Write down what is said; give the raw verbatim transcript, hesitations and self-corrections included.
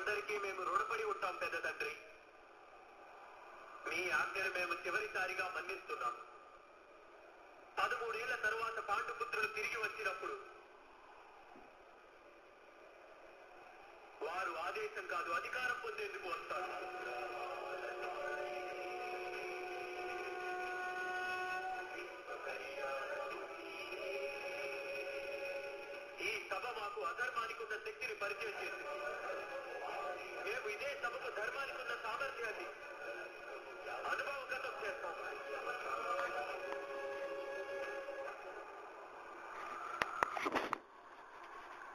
అందరికీ మేము రుణపడి ఉంటాం పెద్ద తండ్రి. మీ ఆజ్ఞను మేము చివరిసారిగా మన్నిస్తున్నాం. పదమూడేళ్ల తరువాత పాండుపుత్రులు తిరిగి వచ్చినప్పుడు వారు ఆదేశం కాదు అధికారం పొందేందుకు వస్తారు. ఈ సభ మాకు అధర్మానికి ఉన్న శక్తిని పరిచయం చేసింది.